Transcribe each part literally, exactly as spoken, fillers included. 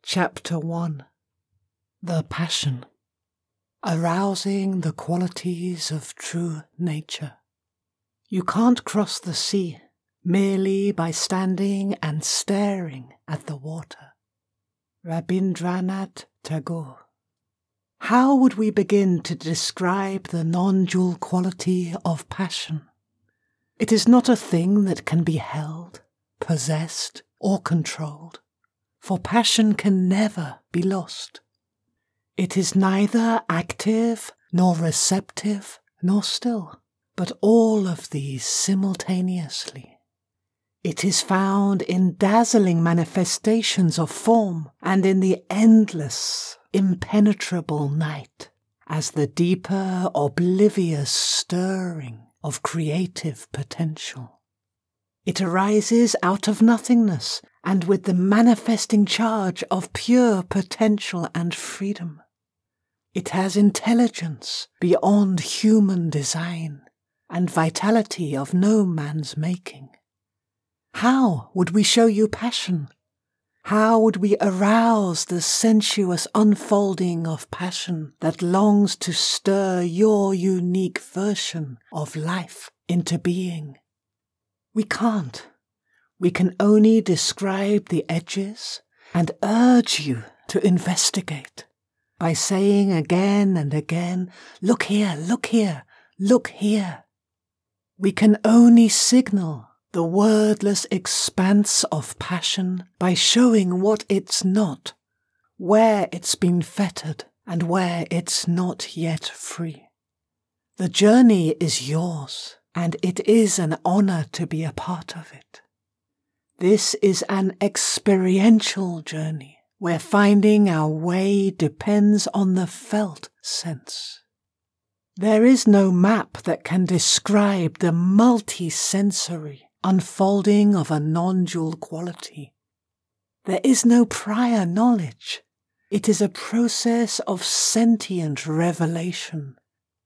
Chapter one. The Passion. Arousing the qualities of true nature. You can't cross the sea merely by standing and staring at the water. Rabindranath Tagore. How would we begin to describe the non-dual quality of passion? It is not a thing that can be held, possessed, or controlled, for passion can never be lost. It is neither active, nor receptive, nor still, but all of these simultaneously. It is found in dazzling manifestations of form and in the endless, impenetrable night, as the deeper, oblivious stirring of creative potential. It arises out of nothingness and with the manifesting charge of pure potential and freedom. It has intelligence beyond human design and vitality of no man's making. How would we show you passion? How would we arouse the sensuous unfolding of passion that longs to stir your unique version of life into being? We can't. We can only describe the edges and urge you to investigate by saying again and again, look here, look here, look here. We can only signal the wordless expanse of passion by showing what it's not, where it's been fettered and where it's not yet free. The journey is yours, and it is an honor to be a part of it. This is an experiential journey where finding our way depends on the felt sense. There is no map that can describe the multi-sensory unfolding of a non-dual quality. There is no prior knowledge. It is a process of sentient revelation,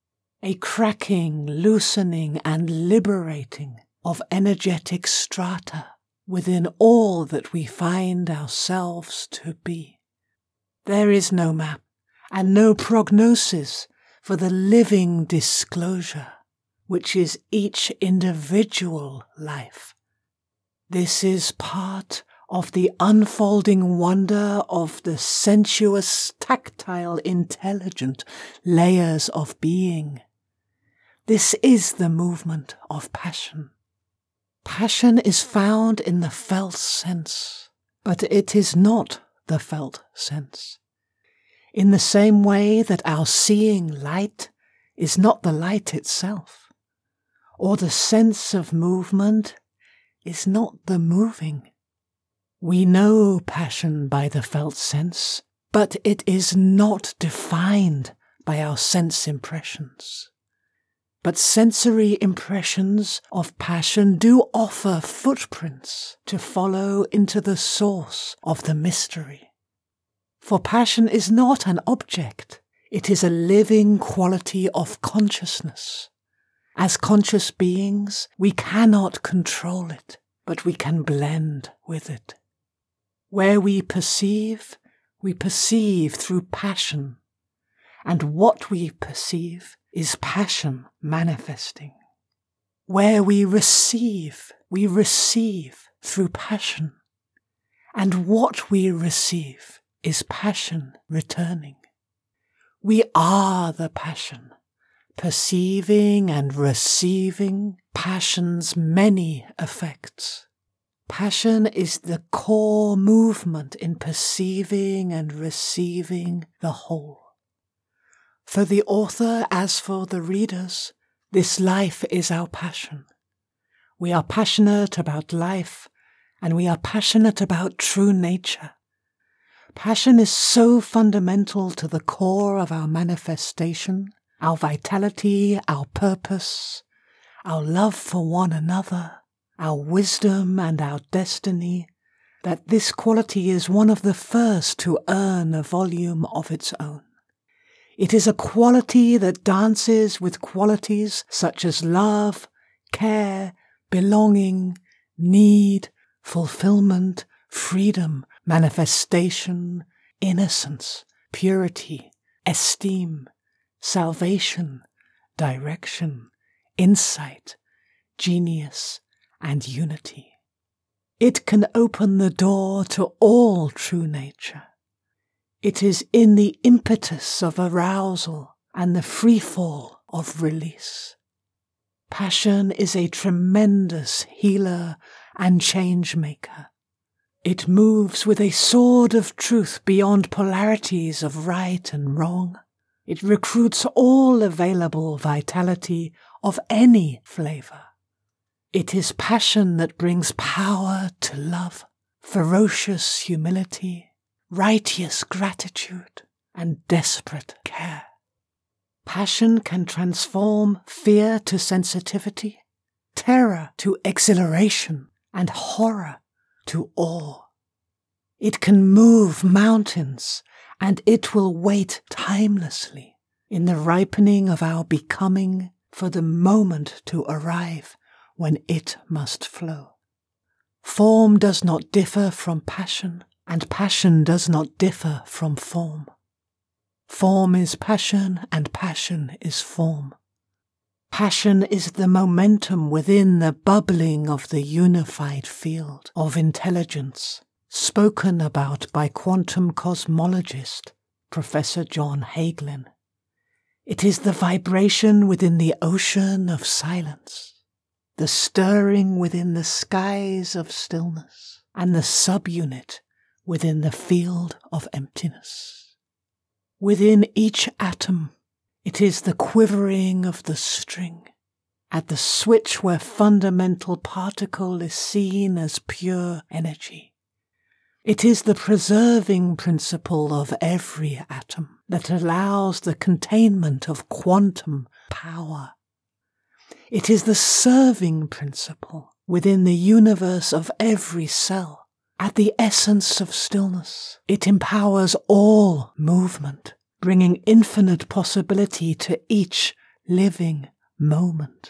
a cracking, loosening, and liberating of energetic strata within all that we find ourselves to be. There is no map and no prognosis for the living disclosure, which is each individual life. This is part of the unfolding wonder of the sensuous, tactile, intelligent layers of being. This is the movement of passion. Passion is found in the felt sense, but it is not the felt sense. In the same way that our seeing light is not the light itself, or the sense of movement is not the moving. We know passion by the felt sense, but it is not defined by our sense impressions. But sensory impressions of passion do offer footprints to follow into the source of the mystery. For passion is not an object, it is a living quality of consciousness. As conscious beings, we cannot control it, but we can blend with it. Where we perceive, we perceive through passion, and what we perceive is passion manifesting. Where we receive, we receive through passion, and what we receive is passion returning. We are the passion, perceiving and receiving passion's many effects. Passion is the core movement in perceiving and receiving the whole. For the author as for the readers, this life is our passion. We are passionate about life, and we are passionate about true nature. Passion is so fundamental to the core of our manifestation, our vitality, our purpose, our love for one another, our wisdom and our destiny, that this quality is one of the first to earn a volume of its own. It is a quality that dances with qualities such as love, care, belonging, need, fulfillment, freedom, manifestation, innocence, purity, esteem, salvation, direction, insight, genius, and unity. It can open the door to all true nature. It is in the impetus of arousal and the freefall of release. Passion is a tremendous healer and change maker. It moves with a sword of truth beyond polarities of right and wrong. It recruits all available vitality of any flavor. It is passion that brings power to love, ferocious humility, righteous gratitude, and desperate care. Passion can transform fear to sensitivity, terror to exhilaration, and horror to awe. It can move mountains, and it will wait timelessly in the ripening of our becoming for the moment to arrive when it must flow. Form does not differ from passion, and passion does not differ from form. Form is passion, and passion is form. Passion is the momentum within the bubbling of the unified field of intelligence, spoken about by quantum cosmologist Professor John Hagelin. It is the vibration within the ocean of silence, the stirring within the skies of stillness, and the subunit within the field of emptiness. Within each atom, it is the quivering of the string, at the switch where fundamental particle is seen as pure energy. It is the preserving principle of every atom that allows the containment of quantum power. It is the serving principle within the universe of every cell. At the essence of stillness, it empowers all movement, bringing infinite possibility to each living moment.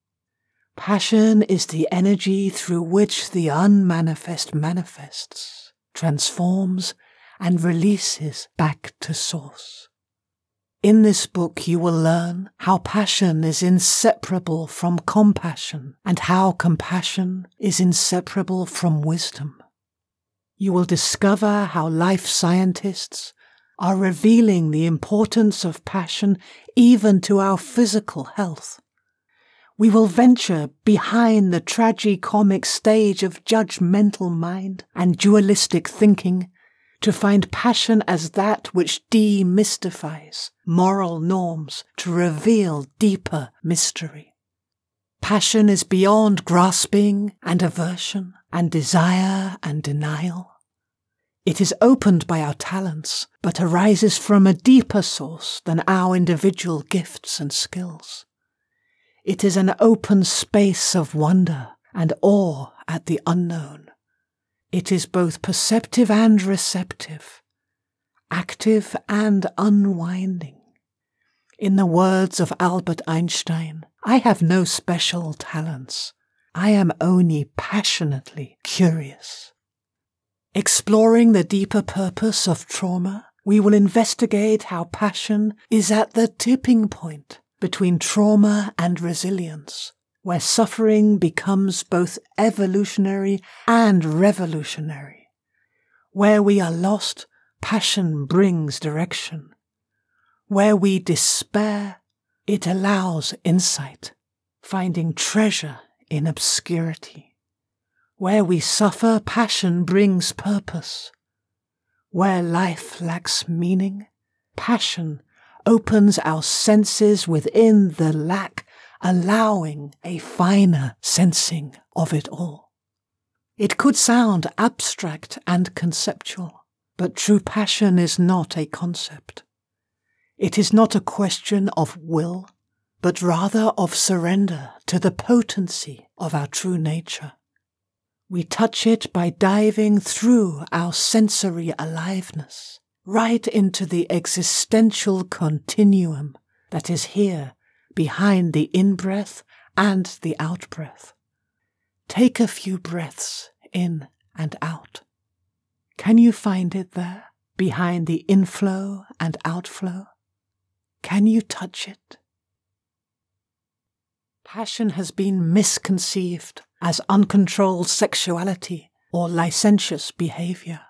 Passion is the energy through which the unmanifest manifests, transforms, and releases back to source. In this book you will learn how passion is inseparable from compassion and how compassion is inseparable from wisdom. You will discover how life scientists are revealing the importance of passion even to our physical health. We will venture behind the tragicomic stage of judgmental mind and dualistic thinking to find passion as that which demystifies moral norms to reveal deeper mystery. Passion is beyond grasping and aversion and desire and denial. It is opened by our talents, but arises from a deeper source than our individual gifts and skills. It is an open space of wonder and awe at the unknown. It is both perceptive and receptive, active and unwinding. In the words of Albert Einstein, I have no special talents. I am only passionately curious. Exploring the deeper purpose of trauma, we will investigate how passion is at the tipping point between trauma and resilience, where suffering becomes both evolutionary and revolutionary. Where we are lost, passion brings direction. Where we despair, it allows insight, finding treasure in obscurity. Where we suffer, passion brings purpose. Where life lacks meaning, passion opens our senses within the lack, allowing a finer sensing of it all. It could sound abstract and conceptual, but true passion is not a concept. It is not a question of will, but rather of surrender to the potency of our true nature. We touch it by diving through our sensory aliveness, right into the existential continuum that is here behind the in-breath and the out-breath. Take a few breaths in and out. Can you find it there, behind the inflow and outflow? Can you touch it? Passion has been misconceived as uncontrolled sexuality or licentious behavior.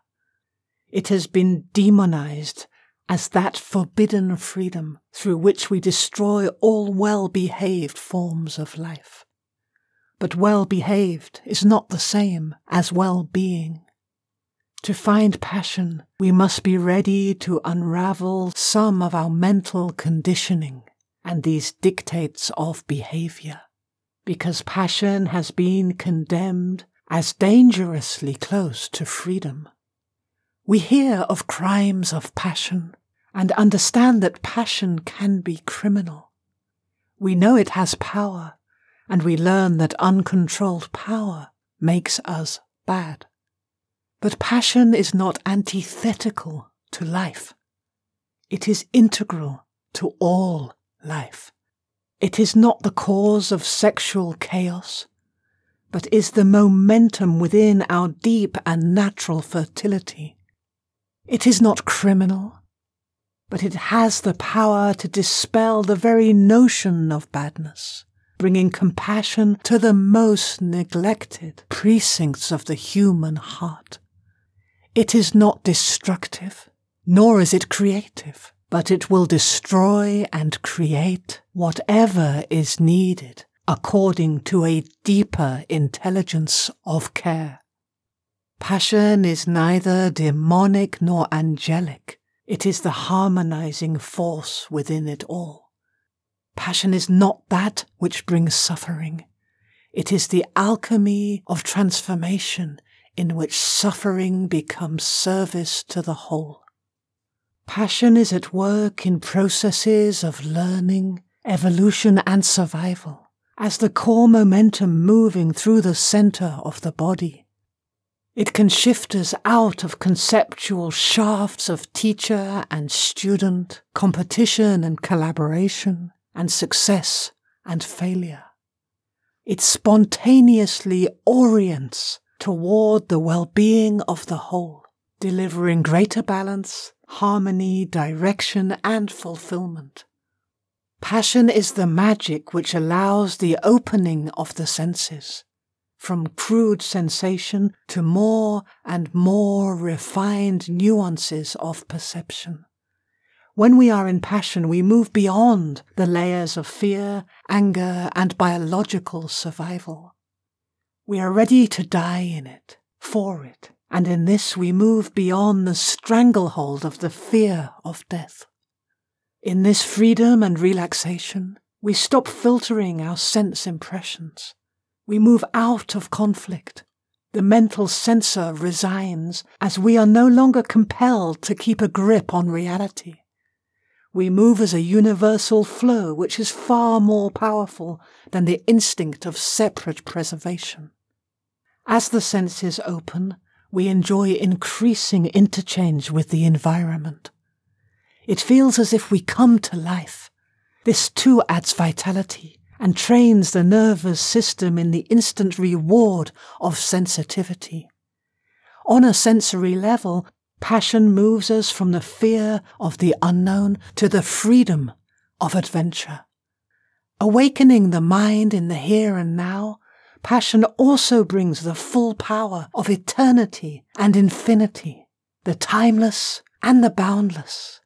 It has been demonized as that forbidden freedom through which we destroy all well-behaved forms of life. But well-behaved is not the same as well-being. To find passion, we must be ready to unravel some of our mental conditioning and these dictates of behavior, because passion has been condemned as dangerously close to freedom. We hear of crimes of passion and understand that passion can be criminal. We know it has power, and we learn that uncontrolled power makes us bad. But passion is not antithetical to life. It is integral to all life. It is not the cause of sexual chaos, but is the momentum within our deep and natural fertility. It is not criminal, but it has the power to dispel the very notion of badness, bringing compassion to the most neglected precincts of the human heart. It is not destructive, nor is it creative, but it will destroy and create whatever is needed according to a deeper intelligence of care. Passion is neither demonic nor angelic. It is the harmonizing force within it all. Passion is not that which brings suffering. It is the alchemy of transformation in which suffering becomes service to the whole. Passion is at work in processes of learning, evolution, and survival, as the core momentum moving through the center of the body. It can shift us out of conceptual shafts of teacher and student, competition and collaboration, and success and failure. It spontaneously orients toward the well-being of the whole, delivering greater balance, harmony, direction, and fulfillment. Passion is the magic which allows the opening of the senses, from crude sensation to more and more refined nuances of perception. When we are in passion, we move beyond the layers of fear, anger, and biological survival. We are ready to die in it, for it, and in this we move beyond the stranglehold of the fear of death. In this freedom and relaxation, we stop filtering our sense impressions. We move out of conflict. The mental censor resigns as we are no longer compelled to keep a grip on reality. We move as a universal flow which is far more powerful than the instinct of separate preservation. As the senses open, we enjoy increasing interchange with the environment. It feels as if we come to life. This too adds vitality and trains the nervous system in the instant reward of sensitivity. On a sensory level, passion moves us from the fear of the unknown to the freedom of adventure. Awakening the mind in the here and now, passion also brings the full power of eternity and infinity, the timeless and the boundless.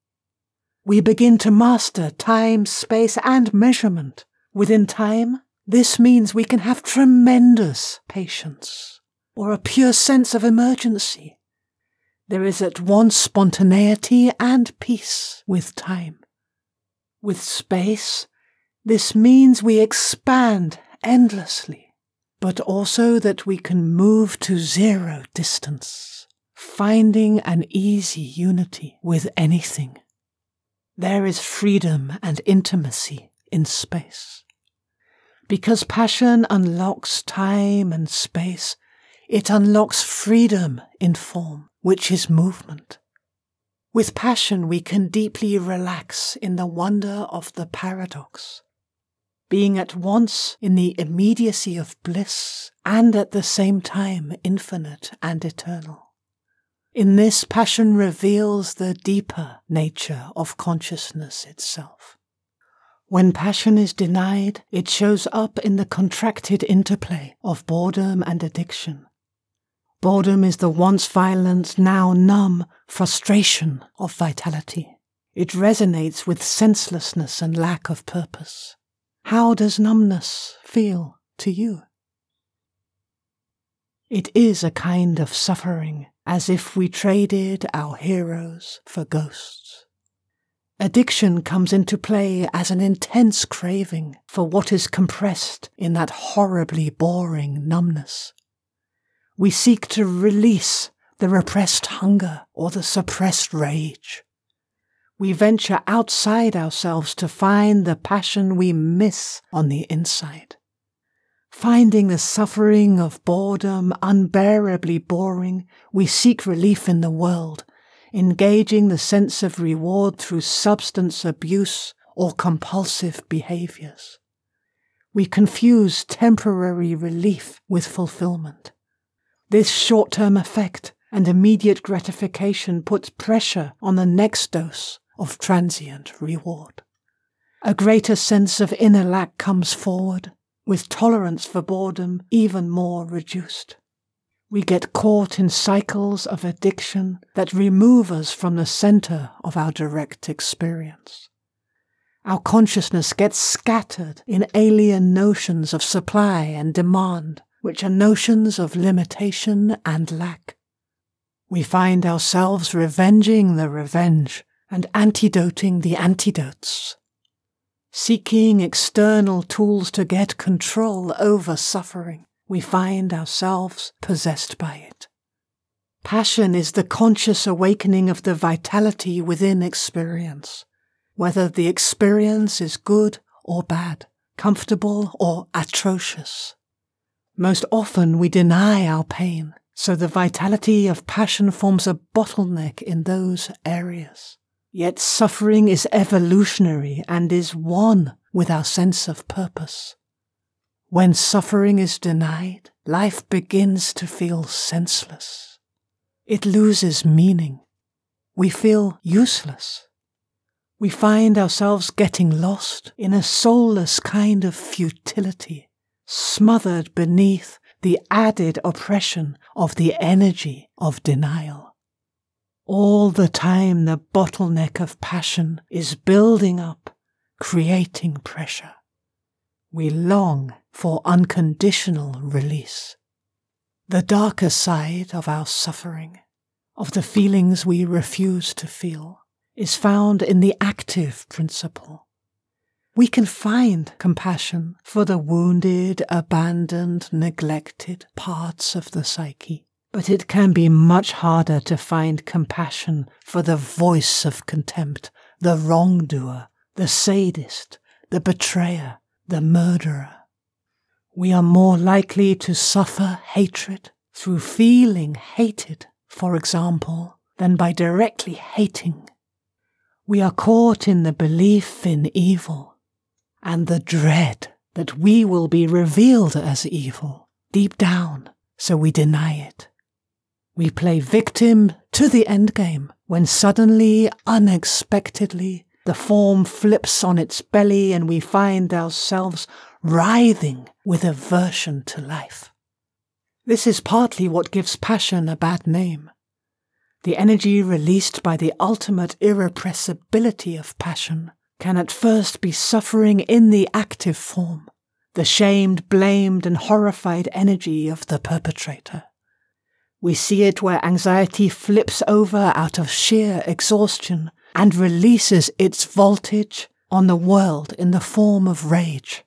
We begin to master time, space, and measurement. Within time, this means we can have tremendous patience, or a pure sense of emergency. There is at once spontaneity and peace with time. With space, this means we expand endlessly, but also that we can move to zero distance, finding an easy unity with anything. There is freedom and intimacy in space. Because passion unlocks time and space, it unlocks freedom in form, which is movement. With passion, we can deeply relax in the wonder of the paradox, being at once in the immediacy of bliss and at the same time infinite and eternal. In this, passion reveals the deeper nature of consciousness itself. When passion is denied, it shows up in the contracted interplay of boredom and addiction. Boredom is the once violent, now numb frustration of vitality. It resonates with senselessness and lack of purpose. How does numbness feel to you? It is a kind of suffering, as if we traded our heroes for ghosts. Addiction comes into play as an intense craving for what is compressed in that horribly boring numbness. We seek to release the repressed hunger or the suppressed rage. We venture outside ourselves to find the passion we miss on the inside. Finding the suffering of boredom unbearably boring, we seek relief in the world, engaging the sense of reward through substance abuse or compulsive behaviors. We confuse temporary relief with fulfillment. This short-term effect and immediate gratification puts pressure on the next dose of transient reward. A greater sense of inner lack comes forward, with tolerance for boredom even more reduced. We get caught in cycles of addiction that remove us from the center of our direct experience. Our consciousness gets scattered in alien notions of supply and demand, which are notions of limitation and lack. We find ourselves revenging the revenge and antidoting the antidotes, seeking external tools to get control over suffering. We find ourselves possessed by it. Passion is the conscious awakening of the vitality within experience, whether the experience is good or bad, comfortable or atrocious. Most often we deny our pain, so the vitality of passion forms a bottleneck in those areas. Yet suffering is evolutionary and is one with our sense of purpose. When suffering is denied, life begins to feel senseless. It loses meaning. We feel useless. We find ourselves getting lost in a soulless kind of futility, smothered beneath the added oppression of the energy of denial. All the time the bottleneck of passion is building up, creating pressure. We long for unconditional release. The darker side of our suffering, of the feelings we refuse to feel, is found in the active principle. We can find compassion for the wounded, abandoned, neglected parts of the psyche. But it can be much harder to find compassion for the voice of contempt, the wrongdoer, the sadist, the betrayer, the murderer. We are more likely to suffer hatred through feeling hated, for example, than by directly hating. We are caught in the belief in evil and the dread that we will be revealed as evil deep down, so we deny it. We play victim to the endgame when suddenly, unexpectedly, the form flips on its belly and we find ourselves writhing with aversion to life. This is partly what gives passion a bad name. The energy released by the ultimate irrepressibility of passion can at first be suffering in the active form, the shamed, blamed, and horrified energy of the perpetrator. We see it where anxiety flips over out of sheer exhaustion and releases its voltage on the world in the form of rage.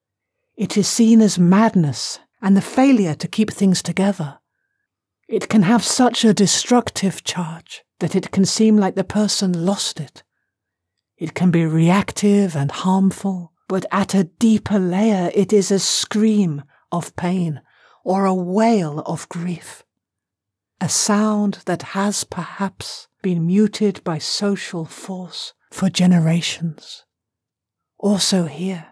It is seen as madness and the failure to keep things together. It can have such a destructive charge that it can seem like the person lost it. It can be reactive and harmful, but at a deeper layer it is a scream of pain or a wail of grief. A sound that has perhaps been muted by social force for generations. Also here,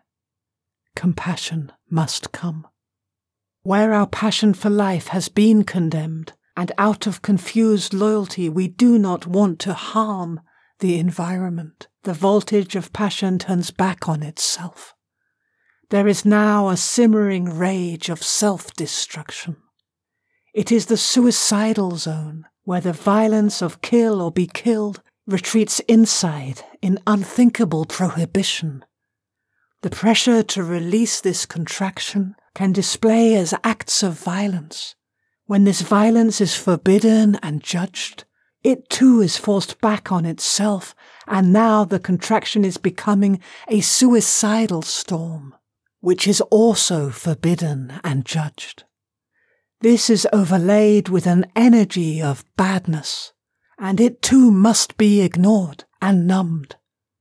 compassion must come. Where our passion for life has been condemned, and out of confused loyalty we do not want to harm the environment. The voltage of passion turns back on itself. There is now a simmering rage of self-destruction. It is the suicidal zone, where the violence of kill or be killed retreats inside in unthinkable prohibition. The pressure to release this contraction can display as acts of violence. When this violence is forbidden and judged, it too is forced back on itself, and now the contraction is becoming a suicidal storm, which is also forbidden and judged. This is overlaid with an energy of badness, and it too must be ignored and numbed.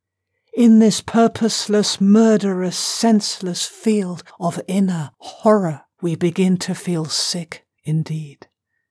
In this purposeless, murderous, senseless field of inner horror, we begin to feel sick indeed.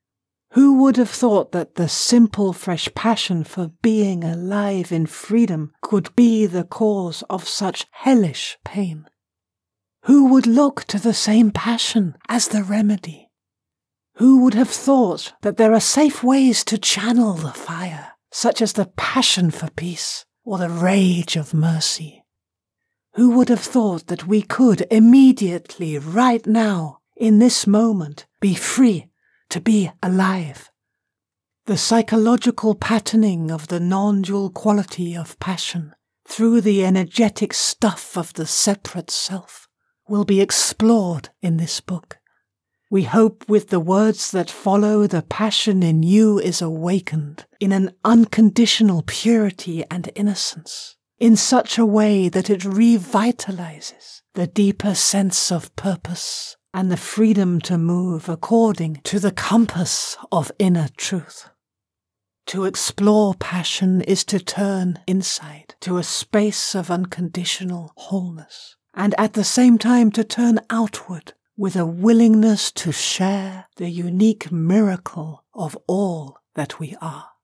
Who would have thought that the simple, fresh passion for being alive in freedom could be the cause of such hellish pain? Who would look to the same passion as the remedy? Who would have thought that there are safe ways to channel the fire, such as the passion for peace or the rage of mercy? Who would have thought that we could immediately, right now, in this moment, be free to be alive? The psychological patterning of the non-dual quality of passion through the energetic stuff of the separate self will be explored in this book. We hope with the words that follow, the passion in you is awakened in an unconditional purity and innocence, in such a way that it revitalizes the deeper sense of purpose and the freedom to move according to the compass of inner truth. To explore passion is to turn inside to a space of unconditional wholeness, and at the same time to turn outward with a willingness to share the unique miracle of all that we are.